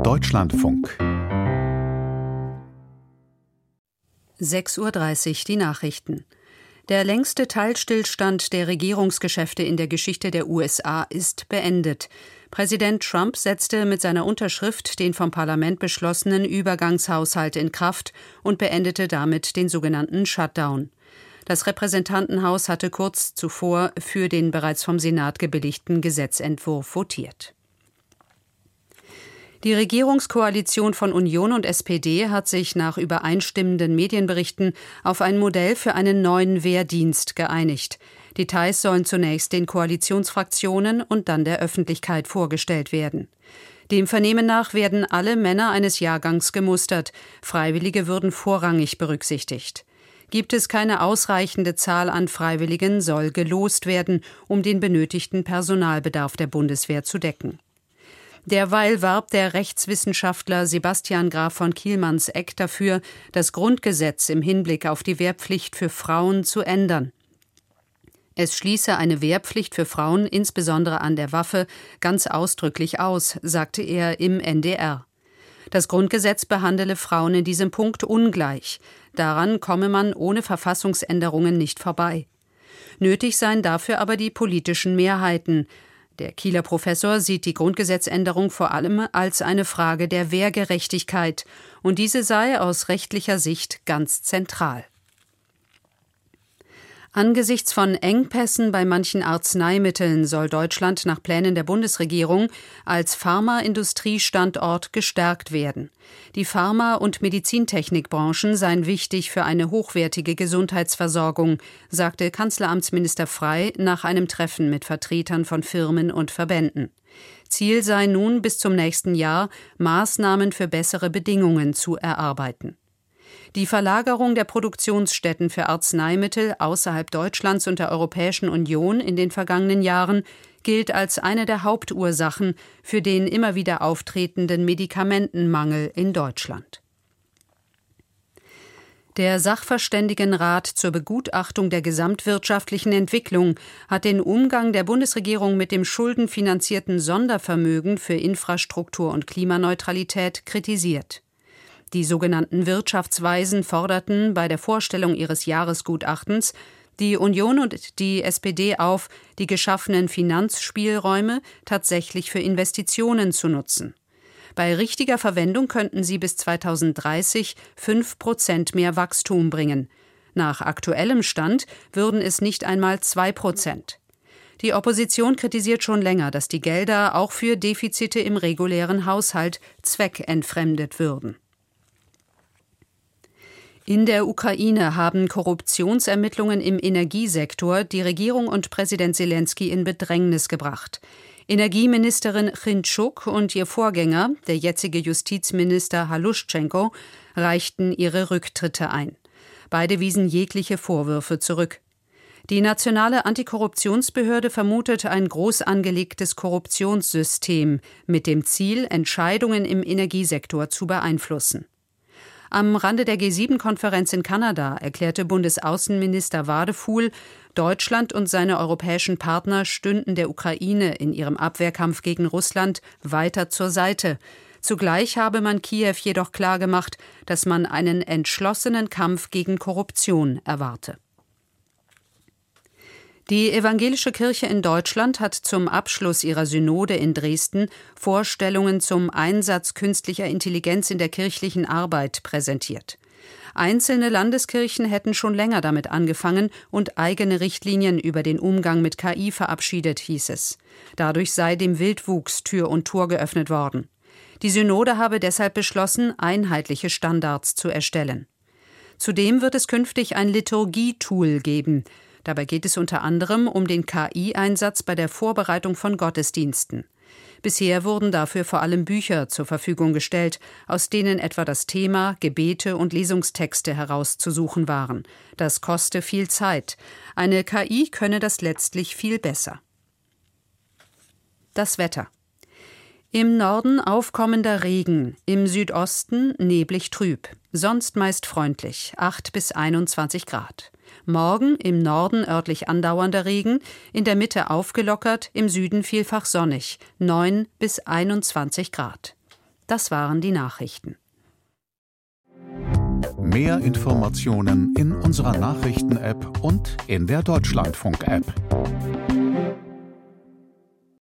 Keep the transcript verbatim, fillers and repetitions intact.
Deutschlandfunk. sechs Uhr dreißig, die Nachrichten. Der längste Teilstillstand der Regierungsgeschäfte in der Geschichte der U S A ist beendet. Präsident Trump setzte mit seiner Unterschrift den vom Parlament beschlossenen Übergangshaushalt in Kraft und beendete damit den sogenannten Shutdown. Das Repräsentantenhaus hatte kurz zuvor für den bereits vom Senat gebilligten Gesetzentwurf votiert. Die Regierungskoalition von Union und S P D hat sich nach übereinstimmenden Medienberichten auf ein Modell für einen neuen Wehrdienst geeinigt. Details sollen zunächst den Koalitionsfraktionen und dann der Öffentlichkeit vorgestellt werden. Dem Vernehmen nach werden alle Männer eines Jahrgangs gemustert. Freiwillige würden vorrangig berücksichtigt. Gibt es keine ausreichende Zahl an Freiwilligen, soll gelost werden, um den benötigten Personalbedarf der Bundeswehr zu decken. Derweil warb der Rechtswissenschaftler Sebastian Graf von Kielmanns-Eck dafür, das Grundgesetz im Hinblick auf die Wehrpflicht für Frauen zu ändern. Es schließe eine Wehrpflicht für Frauen, insbesondere an der Waffe, ganz ausdrücklich aus, sagte er im N D R. Das Grundgesetz behandele Frauen in diesem Punkt ungleich. Daran komme man ohne Verfassungsänderungen nicht vorbei. Nötig seien dafür aber die politischen Mehrheiten. Der Kieler Professor sieht die Grundgesetzänderung vor allem als eine Frage der Wehrgerechtigkeit, und diese sei aus rechtlicher Sicht ganz zentral. Angesichts von Engpässen bei manchen Arzneimitteln soll Deutschland nach Plänen der Bundesregierung als Pharmaindustriestandort gestärkt werden. Die Pharma- und Medizintechnikbranchen seien wichtig für eine hochwertige Gesundheitsversorgung, sagte Kanzleramtsminister Frey nach einem Treffen mit Vertretern von Firmen und Verbänden. Ziel sei nun, bis zum nächsten Jahr Maßnahmen für bessere Bedingungen zu erarbeiten. Die Verlagerung der Produktionsstätten für Arzneimittel außerhalb Deutschlands und der Europäischen Union in den vergangenen Jahren gilt als eine der Hauptursachen für den immer wieder auftretenden Medikamentenmangel in Deutschland. Der Sachverständigenrat zur Begutachtung der gesamtwirtschaftlichen Entwicklung hat den Umgang der Bundesregierung mit dem schuldenfinanzierten Sondervermögen für Infrastruktur und Klimaneutralität kritisiert. Die sogenannten Wirtschaftsweisen forderten bei der Vorstellung ihres Jahresgutachtens die Union und die S P D auf, die geschaffenen Finanzspielräume tatsächlich für Investitionen zu nutzen. Bei richtiger Verwendung könnten sie bis zweitausenddreißig fünf Prozent mehr Wachstum bringen. Nach aktuellem Stand würden es nicht einmal zwei Prozent. Die Opposition kritisiert schon länger, dass die Gelder auch für Defizite im regulären Haushalt zweckentfremdet würden. In der Ukraine haben Korruptionsermittlungen im Energiesektor die Regierung und Präsident Selenskyj in Bedrängnis gebracht. Energieministerin Chintschuk und ihr Vorgänger, der jetzige Justizminister Haluschenko, reichten ihre Rücktritte ein. Beide wiesen jegliche Vorwürfe zurück. Die nationale Antikorruptionsbehörde vermutet ein groß angelegtes Korruptionssystem mit dem Ziel, Entscheidungen im Energiesektor zu beeinflussen. Am Rande der G sieben Konferenz in Kanada erklärte Bundesaußenminister Wadefuhl, Deutschland und seine europäischen Partner stünden der Ukraine in ihrem Abwehrkampf gegen Russland weiter zur Seite. Zugleich habe man Kiew jedoch klargemacht, dass man einen entschlossenen Kampf gegen Korruption erwarte. Die Evangelische Kirche in Deutschland hat zum Abschluss ihrer Synode in Dresden Vorstellungen zum Einsatz künstlicher Intelligenz in der kirchlichen Arbeit präsentiert. Einzelne Landeskirchen hätten schon länger damit angefangen und eigene Richtlinien über den Umgang mit K I verabschiedet, hieß es. Dadurch sei dem Wildwuchs Tür und Tor geöffnet worden. Die Synode habe deshalb beschlossen, einheitliche Standards zu erstellen. Zudem wird es künftig ein Liturgie-Tool geben. Dabei geht es unter anderem um den K I-Einsatz bei der Vorbereitung von Gottesdiensten. Bisher wurden dafür vor allem Bücher zur Verfügung gestellt, aus denen etwa das Thema, Gebete und Lesungstexte herauszusuchen waren. Das koste viel Zeit. Eine K I könne das letztlich viel besser. Das Wetter. Im Norden aufkommender Regen, im Südosten neblig trüb, sonst meist freundlich, acht bis einundzwanzig Grad. Morgen im Norden örtlich andauernder Regen, in der Mitte aufgelockert, im Süden vielfach sonnig, neun bis einundzwanzig Grad. Das waren die Nachrichten. Mehr Informationen in unserer Nachrichten-App und in der Deutschlandfunk-App.